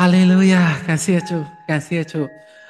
哈利路亚，感谢主，感谢主，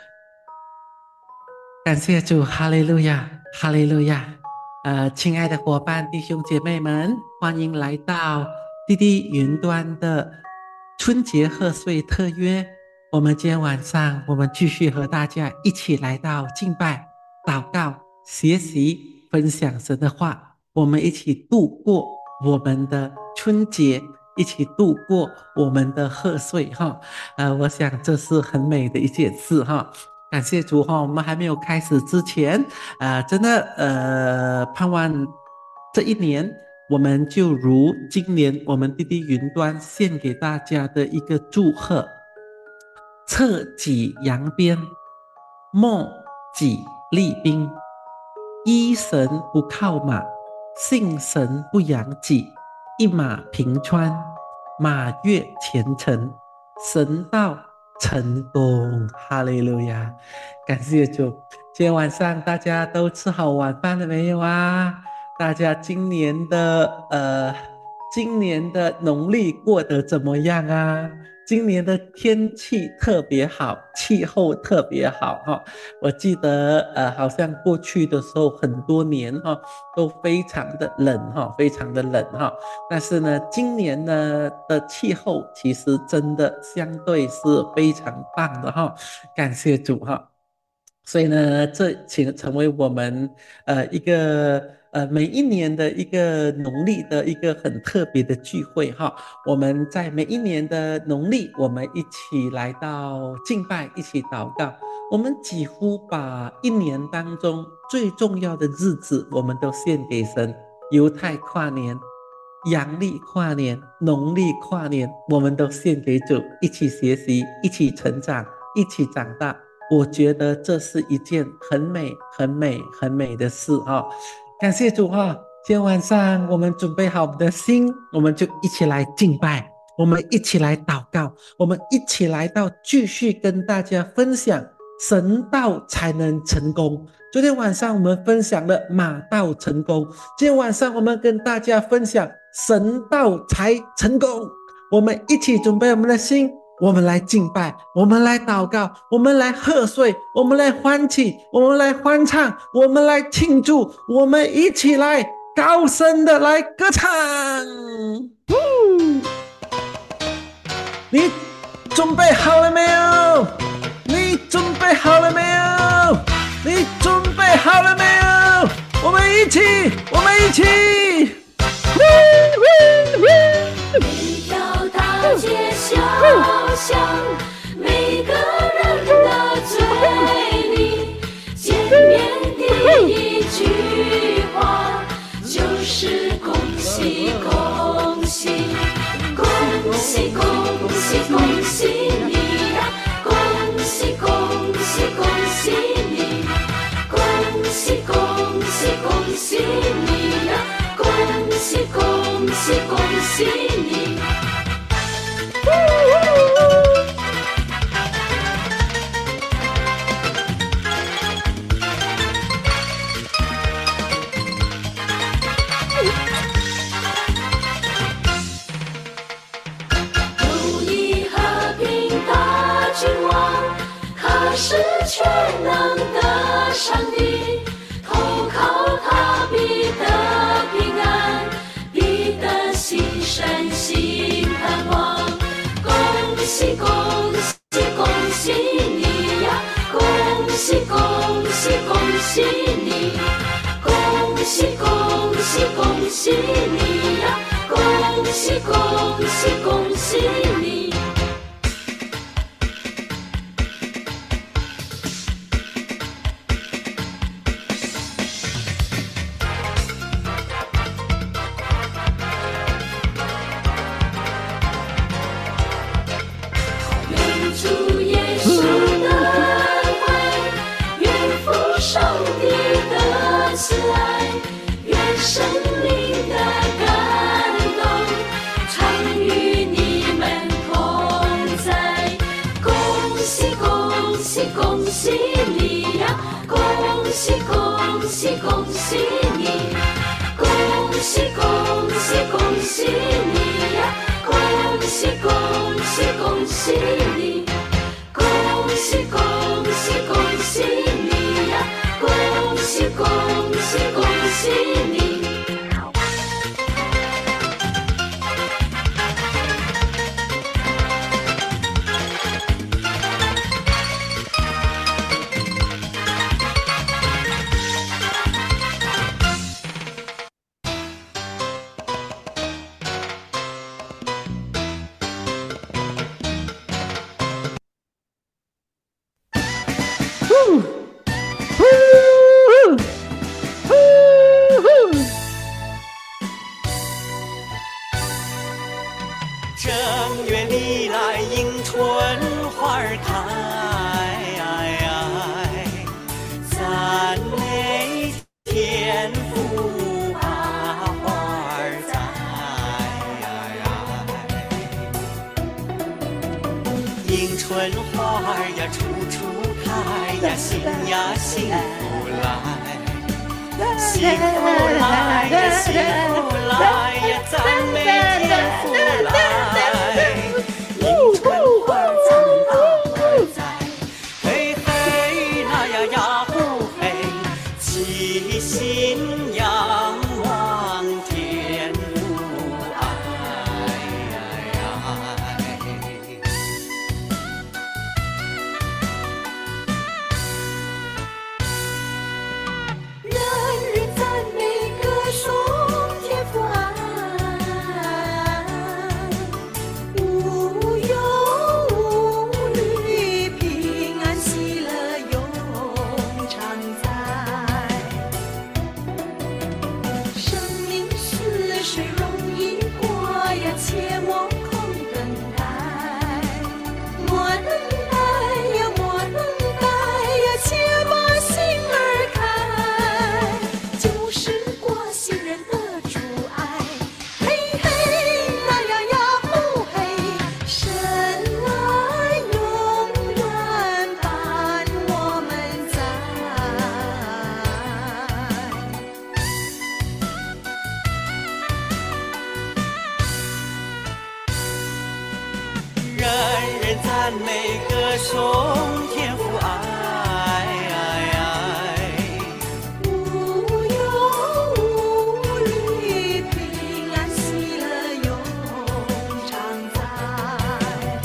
感谢主，哈利路亚，哈利路亚。亲爱的伙伴、弟兄姐妹们，欢迎来到滴滴云端的春节贺岁特约。我们今天晚上，我们继续和大家一起来到敬拜、祷告、学习、分享神的话。我们一起度过我们的春节，一起度过我们的贺岁哈。我想这是很美的一件事哈。感谢主哈，我们还没有开始之前，真的盼望这一年我们就如今年我们滴滴云端献给大家的一个祝贺：策己扬鞭，莫己厉兵。一神不靠马，信神不扬己。一马平川，马跃前程，神道成功。哈利路亚！感谢主。今天晚上大家都吃好晚饭了没有啊？大家今年的农历过得怎么样啊？今年的天气特别好，气候特别好哈。我记得好像过去的时候很多年哈都非常的冷哈，非常的冷哈。但是呢，今年呢的气候其实真的相对是非常棒的哈，感谢主哈。所以呢，这请成为我们一个每一年的一个农历的一个很特别的聚会哈。我们在每一年的农历，我们一起来到敬拜，一起祷告。我们几乎把一年当中最重要的日子，我们都献给神。犹太跨年、阳历跨年、农历跨年，我们都献给主，一起学习，一起成长，一起长大。我觉得这是一件很美、很美、很美的事哈。感谢主哈！今天晚上我们准备好我们的心，我们就一起来敬拜，我们一起来祷告，我们一起来到继续跟大家分享神道才能成功。昨天晚上我们分享了马道成功，今天晚上我们跟大家分享神道才成功。我们一起准备我们的心，我们来敬拜，我们来祷告，我们来贺岁，我们来欢庆，我们来欢唱，我们来庆祝，我们一起来高声的来歌唱。你准备好了没有？你准备好了没有？你准备好了没有？我们一起，我们一起。 一条大街小巷，每个人的嘴里见面第一句话就是恭喜恭喜，恭喜恭喜恭喜你呀，恭喜恭喜恭喜你，恭喜恭喜恭喜你呀，恭喜恭喜恭喜你。如意和平大君王，他是全能的上帝，投靠他必得平安，必得心生心盼望。恭喜恭喜恭喜你呀，恭喜恭喜恭喜你，恭喜恭喜恭喜你呀，恭喜恭喜恭喜你。 喜你。 正月里来迎春花儿开，咱那天福把花儿栽。迎春花儿呀处处开呀，新呀幸福来。幸福来呀，幸福来呀，咱每天福来。迎春花咱大花栽，嘿嘿那呀呀呼嘿，齐心仰望天福人人赞美歌颂天父爱，无忧无虑，平安喜乐永常在。生命似水容易过呀，切莫空等待。莫等待呀，莫等待呀，且把心儿开。就是过新人的主爱，嘿嘿那呀呀呼嘿，神来永远伴我们在。 人人赞美歌颂天父爱， 无忧无虑，平安喜乐永常在。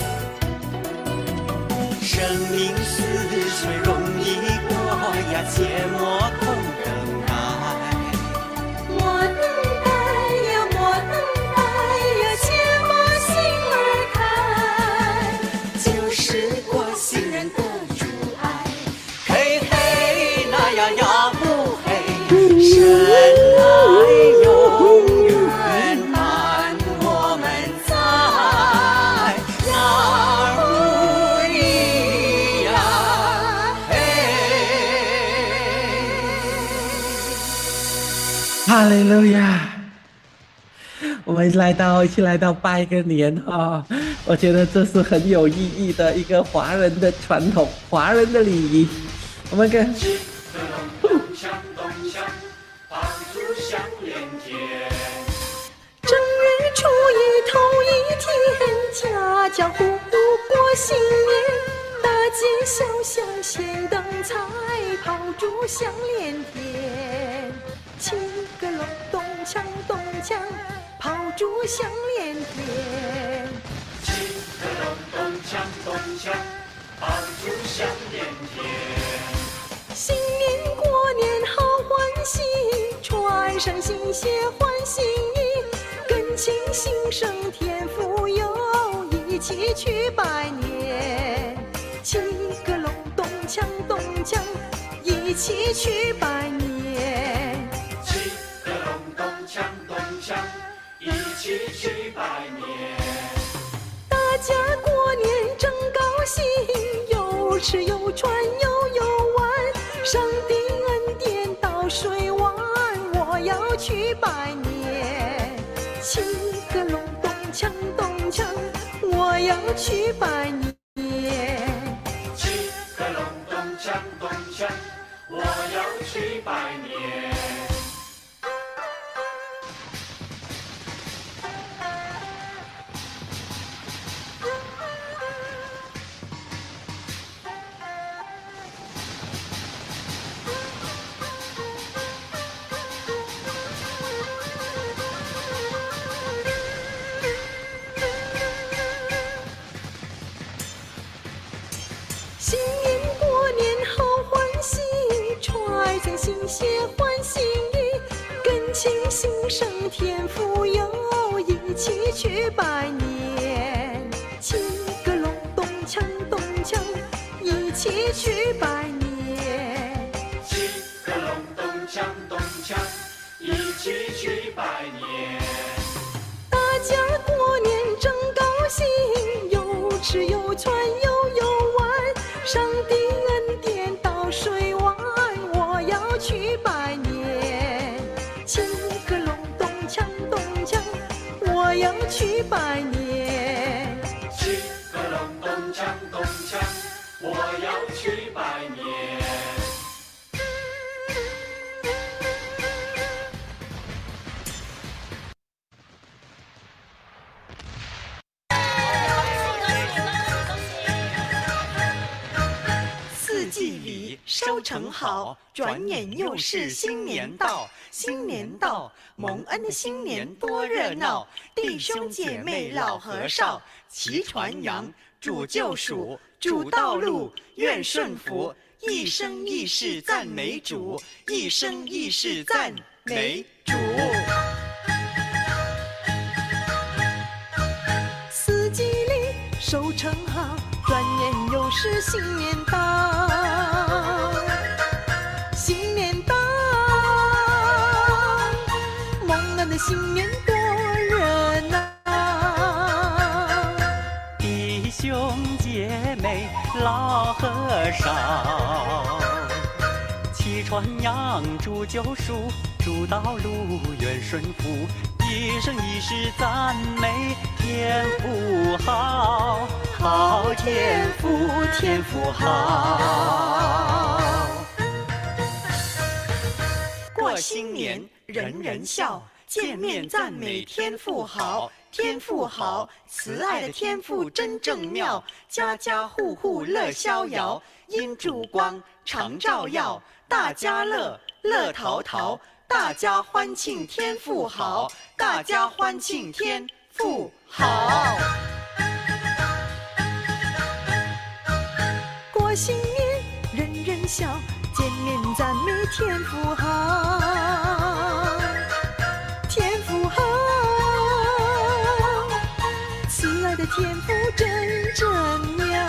生命似水容易过呀，切莫空等待。 莫等待呀，莫等待呀，且把心儿开。就是过新人的主爱， 嘿嘿那呀呀呼嘿，神来永远伴我们在。那如意呀嘿。 哈利路亚！我们一起来到拜个年哈、我觉得这是很有意义的一个华人的传统，华人的礼仪。我们跟咚锵咚锵，爆竹响连天。 正月初一头一天，家家户户过新年，大街小巷献灯彩，炮竹响连天。七个隆咚锵咚锵，炮竹响连天。 七个隆咚锵咚锵，爆竹响连天。 新年过年好欢喜，穿上新鞋换新衣，跟亲心生天福佑，一起去拜年。七个隆咚锵咚锵，一起去拜年。 七个隆咚锵咚锵，一起去拜年。 大家过年真高兴，有吃有穿有游玩，上帝恩典到水湾，我要去拜年。七个隆咚锵咚锵，我要去拜年。 七个隆咚锵咚锵，我要去拜年。 天福佑，一起去拜年。七个隆咚锵咚锵，一起去拜年。 七个隆咚锵咚锵，一起去拜年。 大家过年真高兴，有吃有穿有玩，上帝恩典到水湾，我要去拜年。七个隆咚锵咚锵，我要去拜年。 七个隆咚锵咚锵，我要去拜年。 四季里收成好，转眼又是新年到。新年到，蒙恩的新年多热闹，弟兄姐妹老和少齐传扬，主救赎，主道路，愿顺服，一生一世赞美主，一生一世赞美主。 四季里收成好，转眼又是新年到。新年到，蒙恩的新年多热闹。 弟兄姐妹老和少，齐传扬主救赎，主道路愿顺服，一生一世赞美天父好，好天父，天父好。过新年人人笑，见面赞美天父好，天父好，慈爱的天父真正妙，家家户户乐逍遥，因烛光常照耀，大家乐，乐陶陶，大家欢庆天父好，大家欢庆天父好。 过新年人人笑，见面赞美天父好，天父好，慈爱的天父真正妙，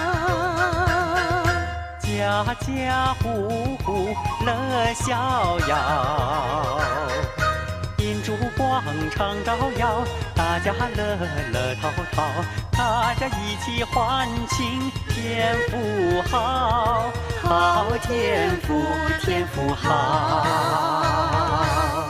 家家户户乐逍遥，因烛光常照耀，大家乐乐陶陶，大家一起欢庆天父好，好天父，天父好。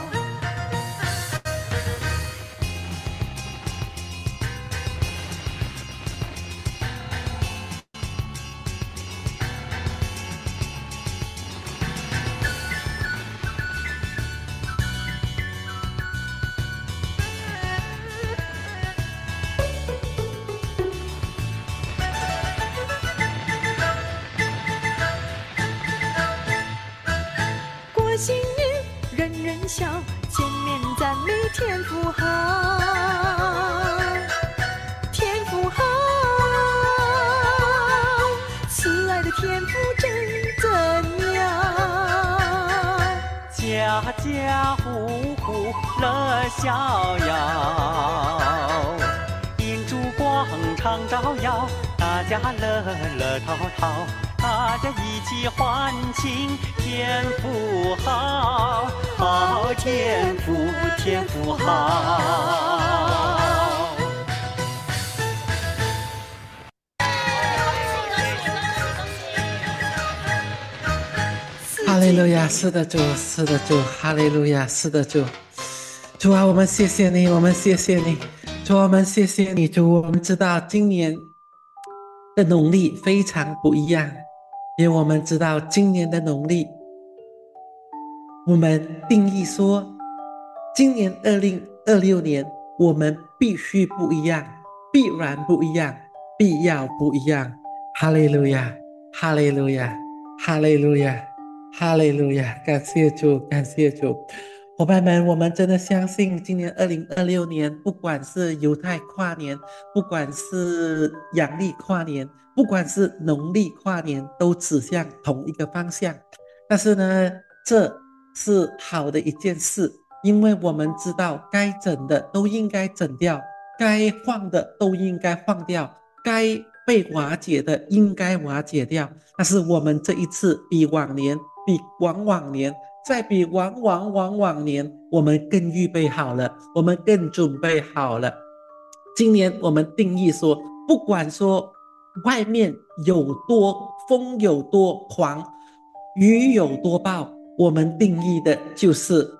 过新年人人笑，见面赞美天父好，天父好，慈爱的天父真正妙， 家家户户乐逍遥，因烛光常照耀，大家乐乐陶陶，大家一起欢庆天父好，好天父，天父好。 哈利路亚，是的主，是的主，哈利路亚，是的主。主啊，我们谢谢你，我们谢谢你，主啊，我们谢谢你，主，我们知道今年的农历非常不一样，因为我们知道今年的农历，我们定义说，今年2026年我们必须不一样，必然不一样，必要不一样。哈利路亚，哈利路亚，哈利路亚，哈利路亚！感谢主，感谢主。伙伴们，我们真的相信今年2026年，不管是犹太跨年，不管是阳历跨年，不管是农历跨年，都指向同一个方向。但是呢，这是好的一件事， 因为我们知道该整的都应该整掉，该换的都应该换掉，该被瓦解的应该瓦解掉。但是我们这一次比往年，比往年，再比往年，我们更预备好了，我们更准备好了。今年我们定义说，不管说外面有多风有多狂，雨有多暴，我们定义的就是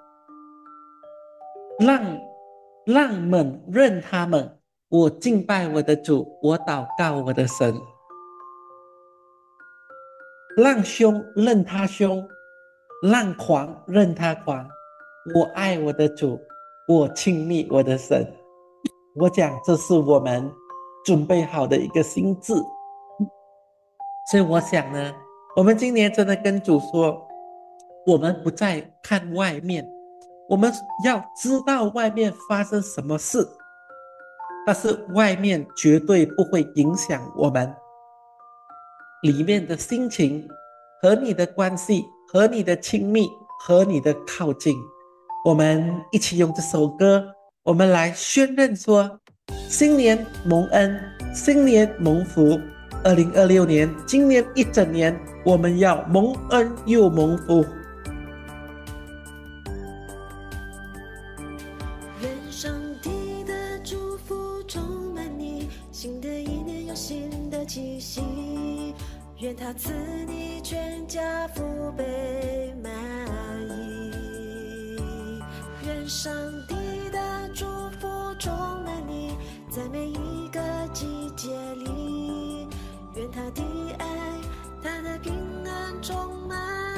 让们认他们，我敬拜我的主，我祷告我的神。让凶任他凶，让狂任他狂。我爱我的主，我亲密我的神。我讲这是我们准备好的一个心智。所以我想呢，我们今年真的跟主说，我们不再看外面，我们要知道外面发生什么事，但是外面绝对不会影响我们里面的心情和你的关系，和你的亲密，和你的靠近。我们一起用这首歌，我们来宣认说，新年蒙恩，新年蒙福。2026年，今年一整年，我们要蒙恩又蒙福。 愿上帝的祝福充满你，新的一年有新的气息。愿他赐你全家福杯满溢。愿上帝的祝福充满你，在每一个季节里。愿他的爱，他的平安充满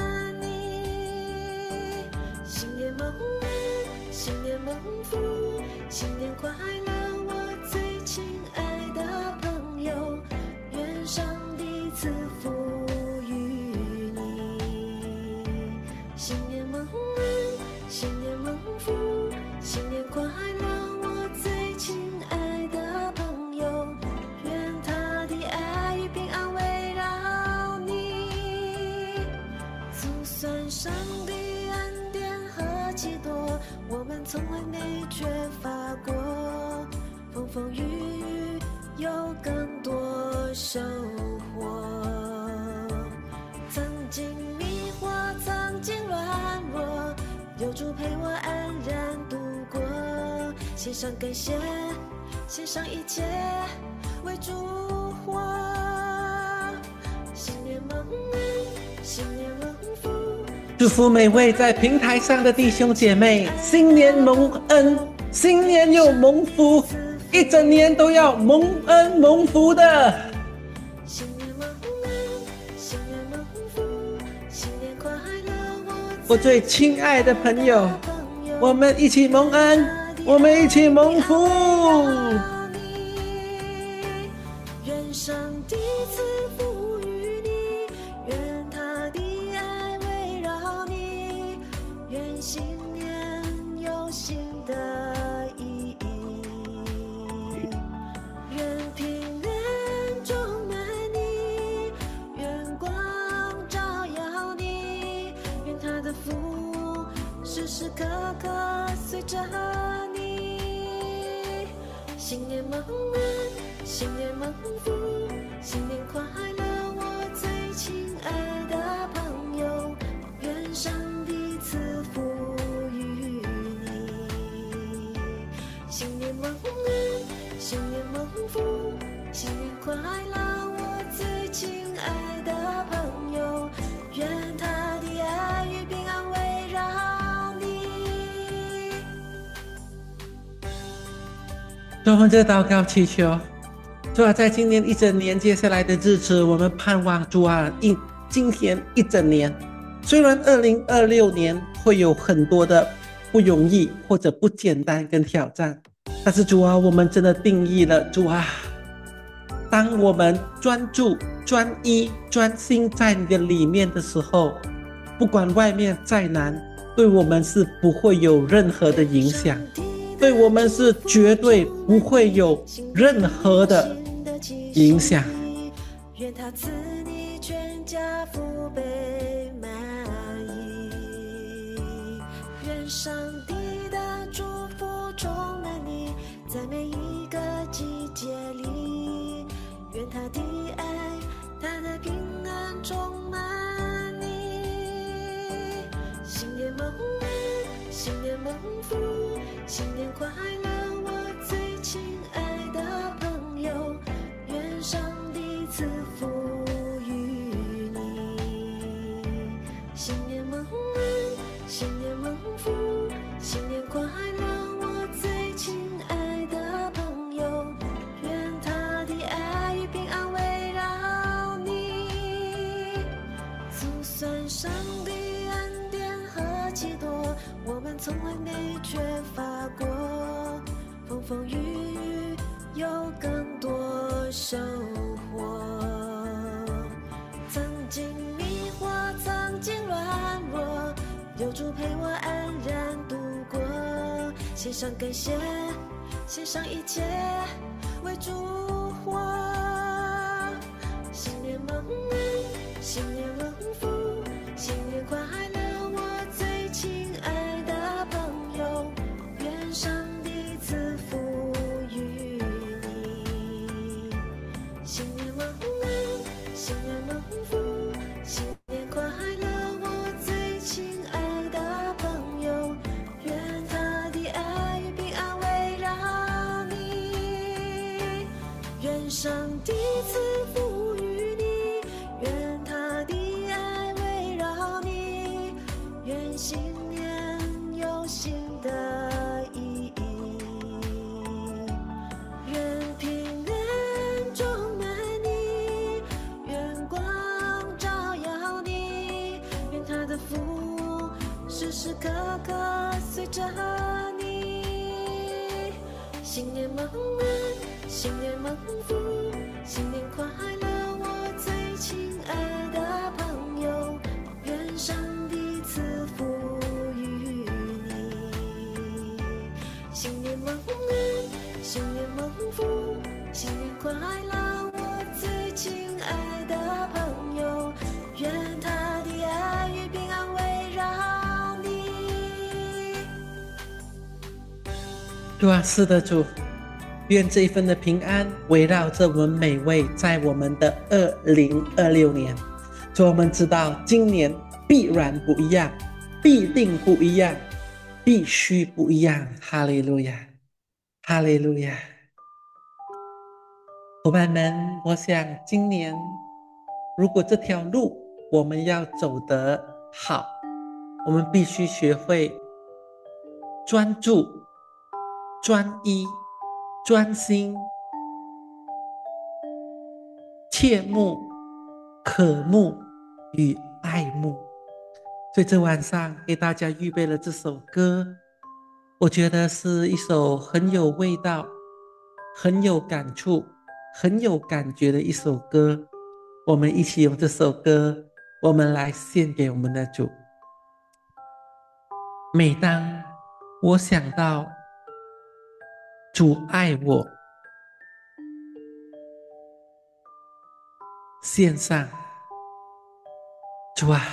你。新年蒙恩，新年蒙福，新年快乐，我最亲爱的朋友。愿上帝赐福于你。新年蒙恩，新年蒙福，新年快乐，我最亲爱的朋友。愿他的爱与平安围绕你。就算上帝恩典何其多，我们从来没缺乏过。风风雨雨有更多收获。曾经迷惑，曾经软弱，有主陪我安然度过。献上感谢，献上一切，为主活。新年蒙恩，新年蒙福。 祝福每位在平台上的弟兄姐妹，新年蒙恩，新年又蒙福，一整年都要蒙恩蒙福的。 新年蒙恩，新年蒙福，新年快乐， 我最亲爱的朋友，我们一起蒙恩，我们一起蒙福。 愿上帝赐福于你，愿他的爱围绕你，愿新年有新的意义，愿平安充满你，愿光照耀你，愿他的福时时刻刻随着你。新年蒙恩，新年蒙福，新年快乐，我最亲爱的朋友。愿上帝赐福于你。新年蒙恩，新年蒙福，新年快乐，我最亲爱的朋友。愿他的爱与平安围绕你。 我们这祷告祈求，主啊，在今年一整年接下来的日子，我们盼望主啊，今天一整年，虽然2026年会有很多的不容易或者不简单跟挑战，但是主啊，我们真的定义了，主啊，当我们专注、专一、专心在你的里面的时候，不管外面再难，对我们是不会有任何的影响，对我们是绝对不会有任何的影响。 愿他赐你全家福杯满溢。愿上帝充满你，在每一个季节里，愿他的爱，他的平安充满你。新年蒙恩，新年蒙福，新年快乐，我最亲爱的朋友，愿上帝赐福于你。新年蒙恩，新年蒙福，新年快乐，我最亲爱的朋友，愿他的爱与平安围绕你。就算上帝恩典何其多，我们从来没缺乏过，风风雨雨有更多收获。曾经迷惑，曾经软弱，有主陪我安然度过。献上感谢，献上一切，为主活。新年蒙恩，新年蒙福，新年快乐，我最亲爱的朋友，愿上帝赐福于你。新年蒙恩，新年蒙福，新年快乐，我最亲爱的朋友，愿他的爱与平安围绕你。愿上帝赐福于你，愿他的爱围绕你，愿新年有新的意义，愿平安充满你，愿光照耀你，愿他的福时时刻刻随着你。新年蒙恩，新年蒙福，新年快乐，我最亲爱的朋友，愿上帝赐福于你。新年蒙恩，新年蒙福，新年快乐，我最亲爱的朋友，愿他的爱与平安围绕你。 主啊，是的，主，愿这一份的平安围绕着我们每位，在我们的2026年。主，我们知道今年必然不一样，必定不一样，必须不一样。哈利路亚，哈利路亚。伙伴们，我想今年如果这条路我们要走得好，我们必须学会专注、专一、专心、切慕、渴慕与爱慕。所以这晚上给大家预备了这首歌，我觉得是一首很有味道、很有感触、很有感觉的一首歌。我们一起用这首歌，我们来献给我们的主。每当我想到主爱我，献上，主啊，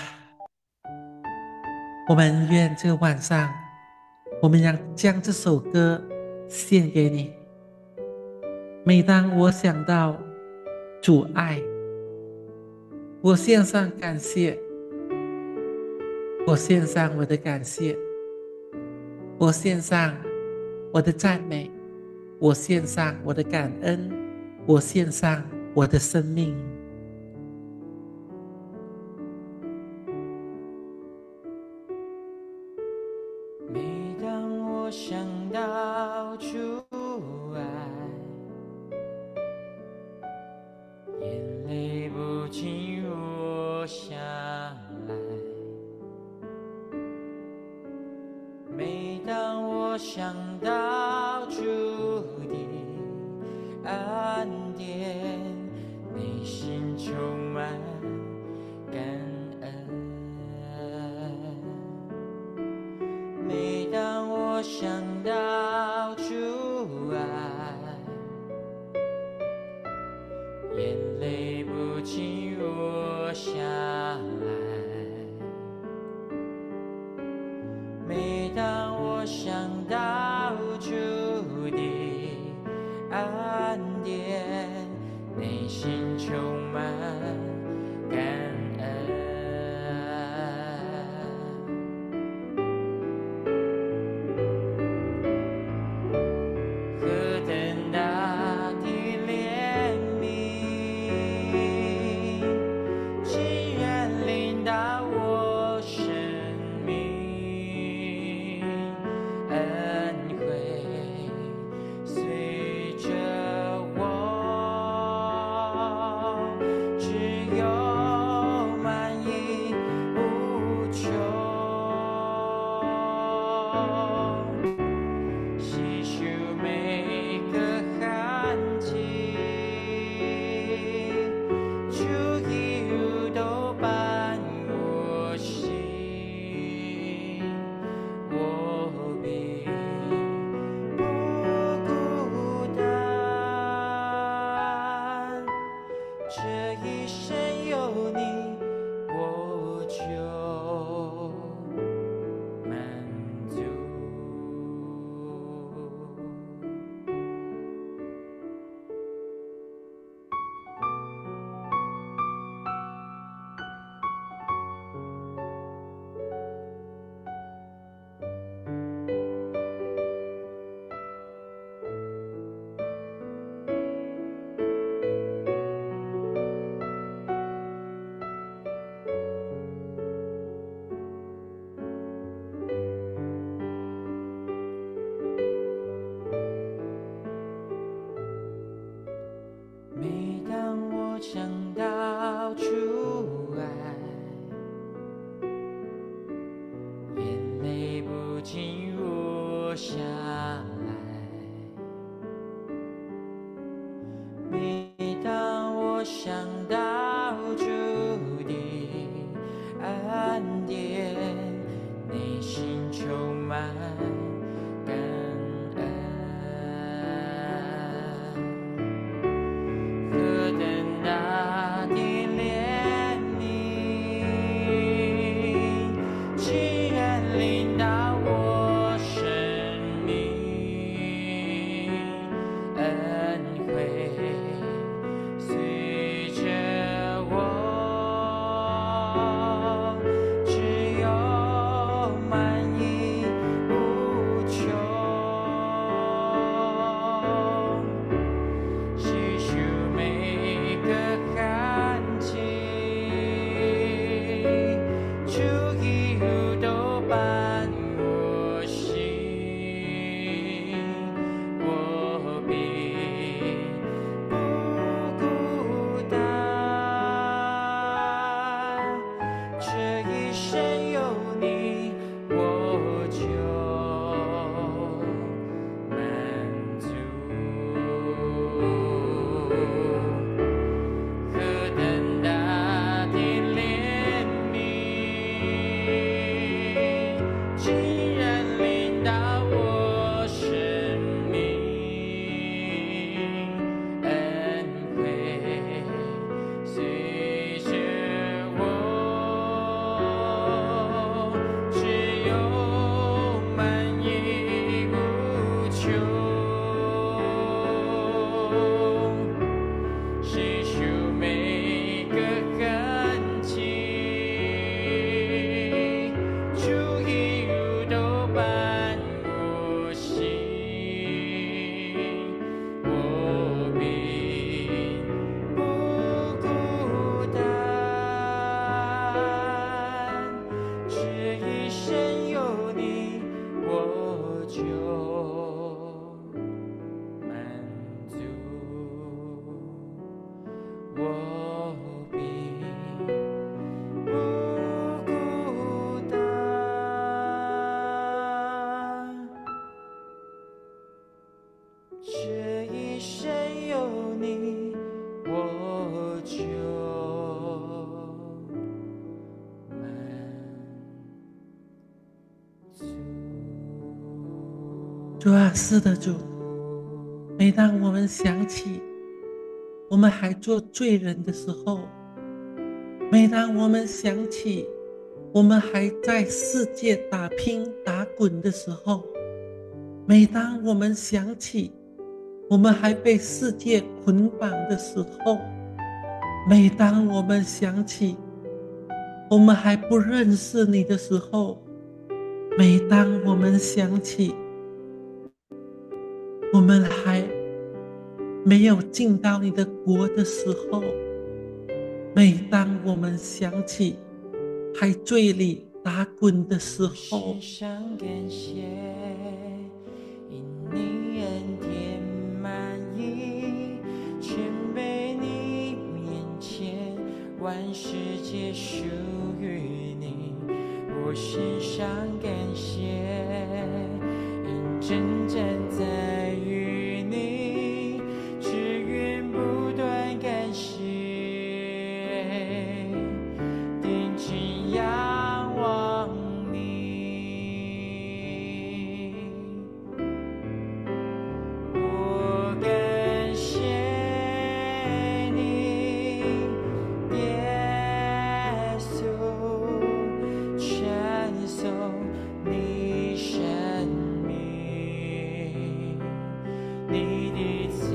我们愿这个晚上，我们将这首歌献给你。每当我想到主爱，我献上感谢，我献上我的感谢，我献上我的赞美，我献上我的感恩，我献上我的生命。 每当我想到主爱，眼泪不禁落下来。每当我想到主的恩典，内心恩典，内心充满感恩。何等大的怜悯，竟然临到我生命，恩惠随着我，只有满溢无穷，细数每个痕迹，主一路都伴我行，我并不孤单，这一生有你，我就满足。每当我想到主爱，眼泪不禁落下来。每当我想到主的恩典，内心充满感恩。何等大的怜悯，竟然临到我生命，恩惠随着我，只有满溢无穷。细数每个痕迹，主一路都伴我行，我并不孤单，这一生有你，我就满足。何等大的怜悯，竟然临到我生命，恩惠随着我，只有满溢无穷。细数每个痕迹，主一路都伴我行，我并不孤单，这一生有你，我就满足。我并不孤单，这一生有你，我就满足。 主啊，是的，主。每当我们想起我们还做罪人的时候，每当我们想起我们还在世界打拼打滚的时候，每当我们想起我们还被世界捆绑的时候，每当我们想起我们还不认识你的时候，每当我们想起我们还没有进到你的国的时候，每当我们想起还罪里打滚的时候， 献上感谢，因你恩典满溢，全被你面前，万世皆属于你。我献上感谢，因真正在于你，只愿不断感谢，定睛仰望你。我感谢你，耶稣，传颂你生命，你的慈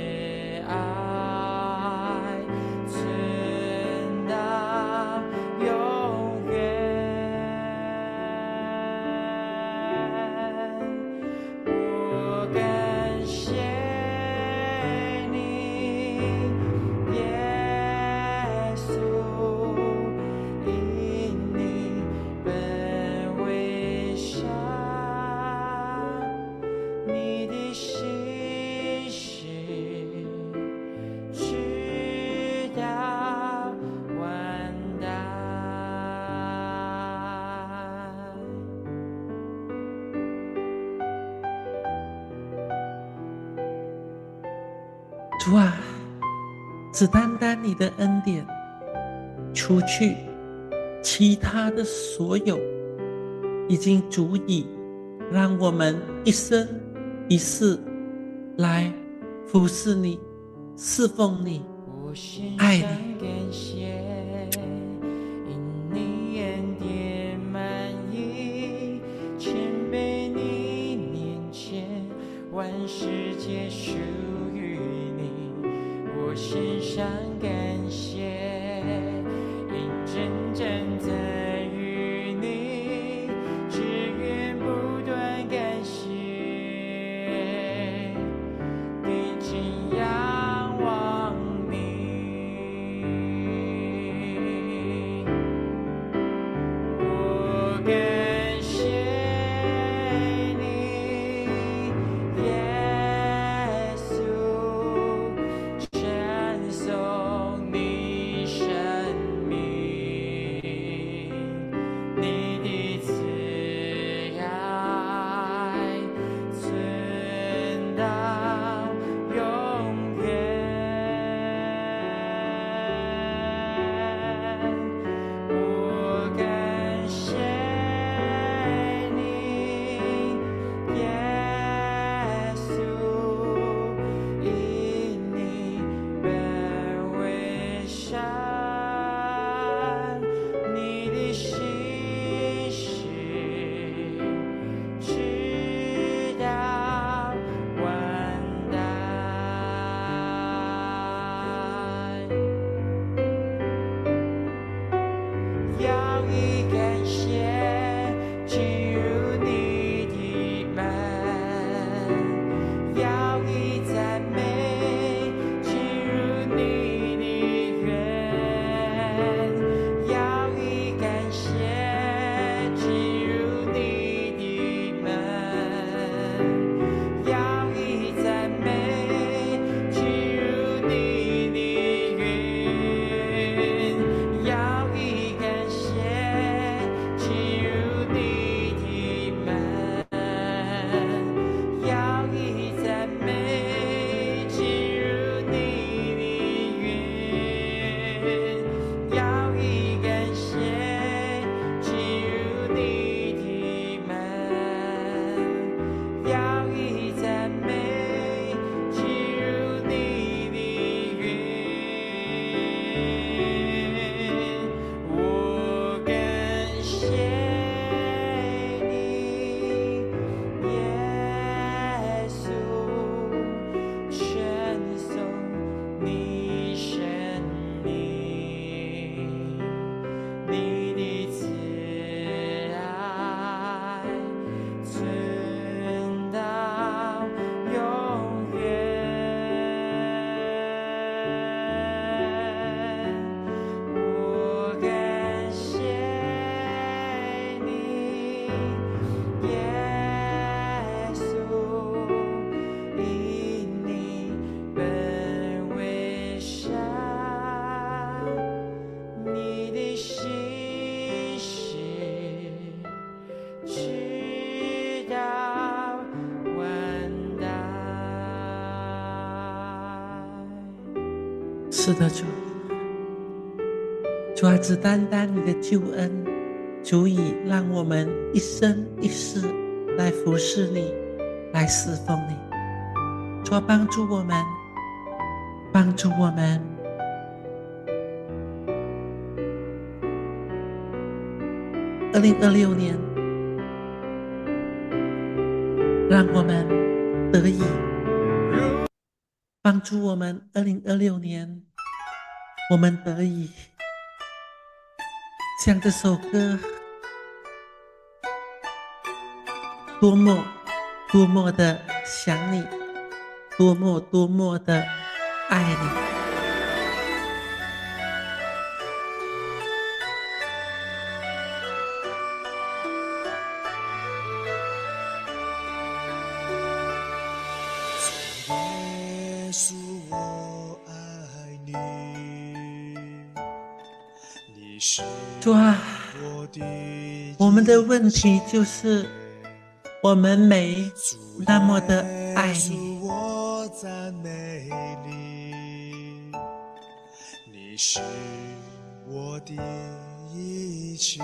爱存到永远。我感谢你，耶稣，因你本为善，你的心事直到万代。 主啊，只单单你的恩典，除去其他的所有，已经足以让我们一生一世来服侍你、侍奉你。 我献爱上你感谢，因你恩典满溢，全被你面前，万世皆属于你。我献上感谢，因真正在于你，只愿不断感谢，定睛仰望你。我感谢你，耶稣，传颂你生是的，主，主啊，只单单你的救恩，足以让我们一生一世来服侍你，来侍奉你。主啊，帮助我们，帮助我们。2026年，让我们得以帮助我们。2026年，我们得以像这首歌，多么多么的想你，多么多么的爱你。 耶稣，我爱你，你是主啊， 我的我们的问题就是我们没那么的爱你。 我赞美你，你是我的一切。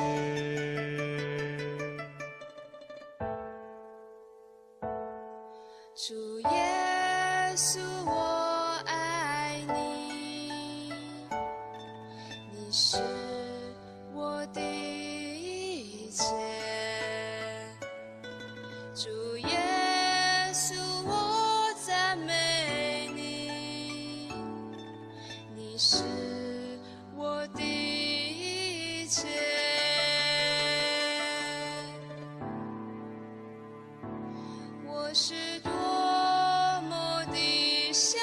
主耶稣，我爱你，你是我的一切。主耶稣，我赞美你，你是我的一切。我是多么的想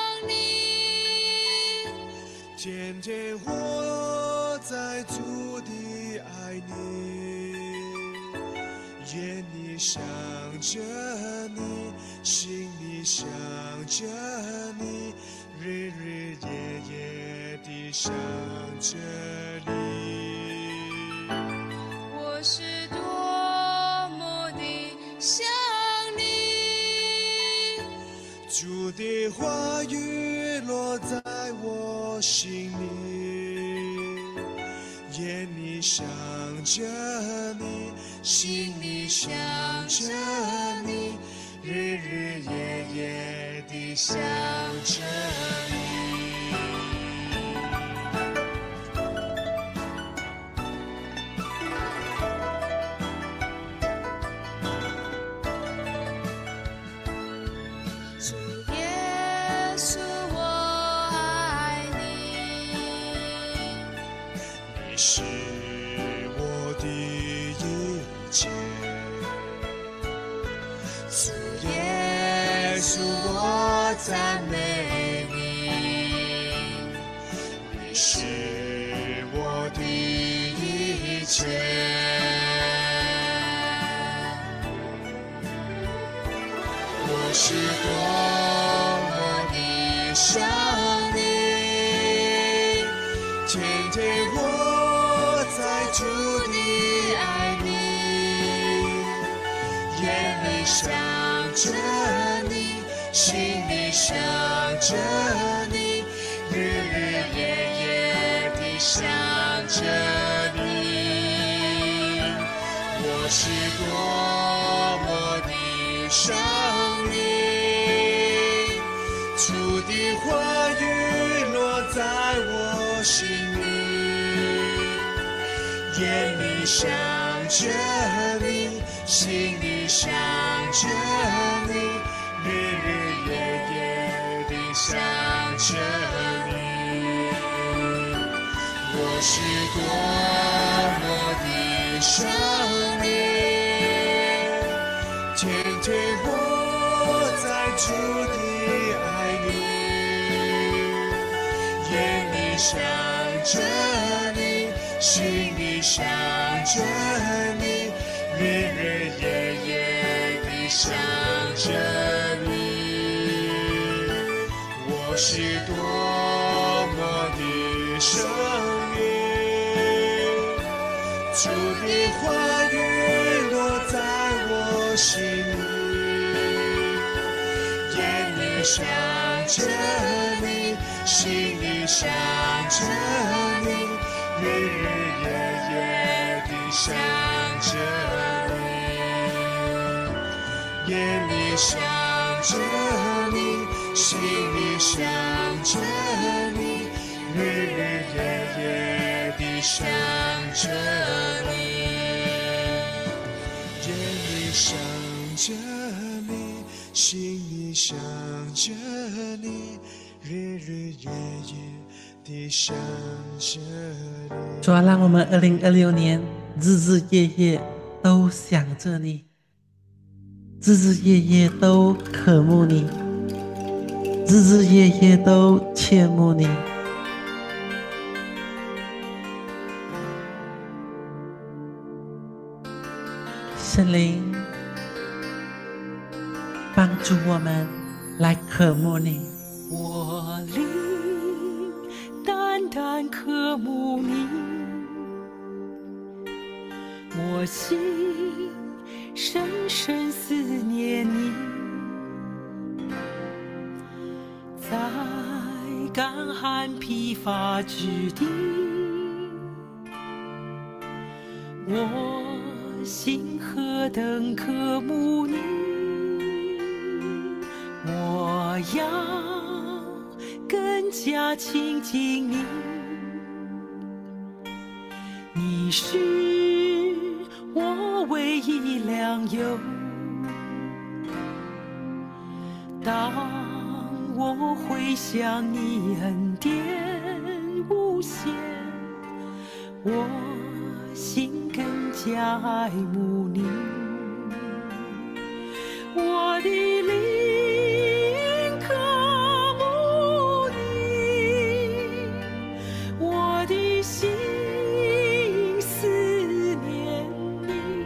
你， 天天活在主的爱里，眼里想着你，心里想着你，日日夜夜地想着你。 我是多么的想你， 主的话语落在我心里，眼里想着你，心里想着你，日日夜夜地想着你。 主耶稣，我爱你， 你是我的一切，主耶稣，我赞美你，你是我的一切。我是多么的想你，天天活在主的爱里，眼里想着你，心里想着你，日日夜夜地想着你。我是多么的想你，主的话语落在我心里，眼里想着你，心里想着你，日日夜夜地想着你。我是多么的想你，天天活在主的爱里，眼里想着你，心里想着你，日日夜夜地想着你。我是多么的想你，主的话语落在我心里，眼里想着你，心里想着你，日日夜夜地想着你，夜里想着你，心里想着你，日日夜夜地想着你，夜里想着你，心里想着你，日日夜夜地想着你。 主啊，让我们2026年日日夜夜都想着你，日日夜夜都渴慕你，日日夜夜都切慕你。圣灵，帮助我们来渴慕你。 我灵单单渴慕你，我心深深思念你，在干旱疲乏之地，我心何等渴慕你，我要更加亲近你，你是我唯一良友。当我回想你恩典无限，我心更加爱慕你，我的灵渴慕你，我的心思念你，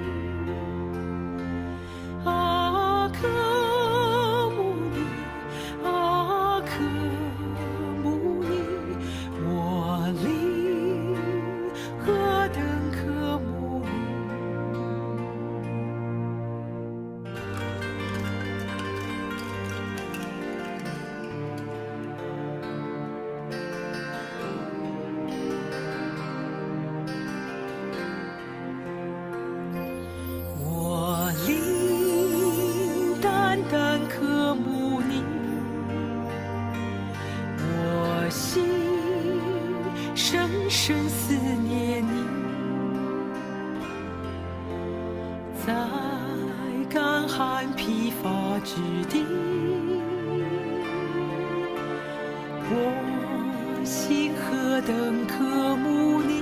啊，渴慕你，啊，渴慕你，我灵何等渴慕你。我灵单单渴慕你，我心深深思念你，在干旱疲乏之地，我心何等渴慕你，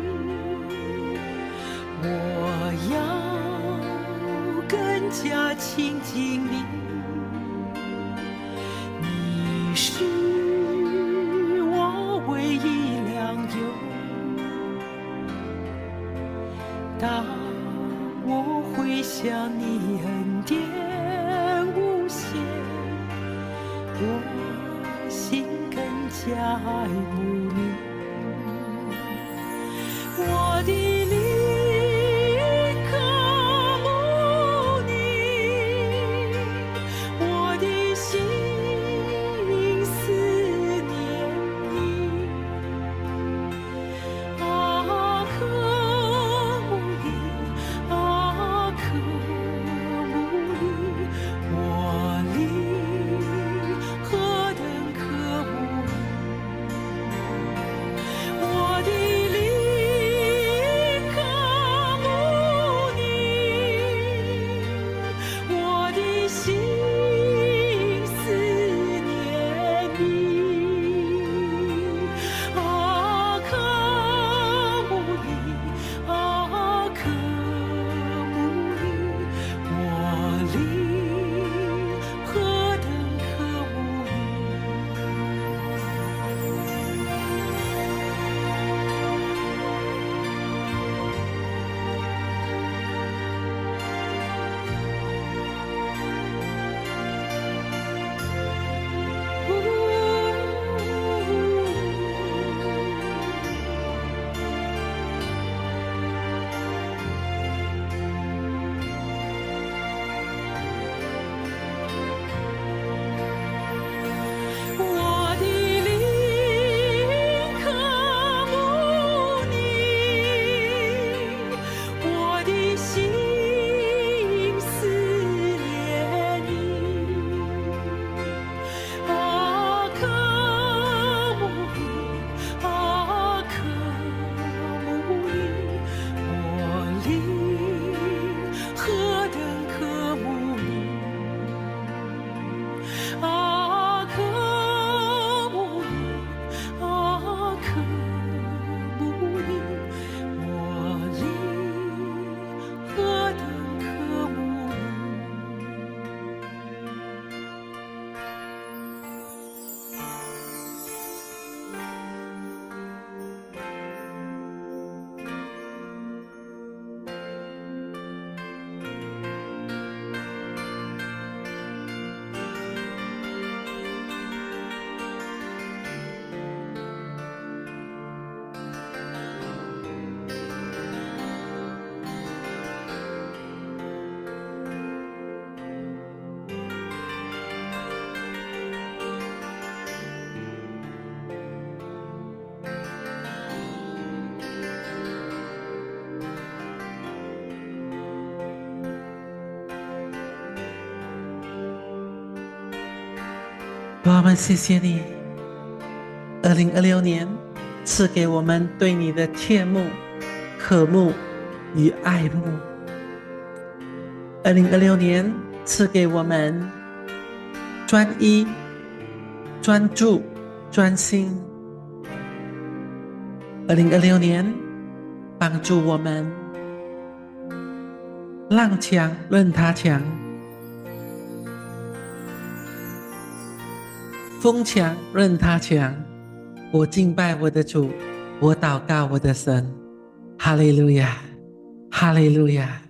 我要更加亲近你，你是我唯一良友。当我回想你恩典无限，我心更加爱慕你，我的灵渴慕你，我的心思念你，啊，渴慕你，啊，渴慕你，我灵何等渴慕你。 我们谢谢你，2026年赐给我们对你的切慕、渴慕与爱慕。2026年赐给我们专一、专注、专心。2026年帮助我们让强任他强，锋强任他强。我敬拜我的主，我祷告我的神。哈利路亚，哈利路亚。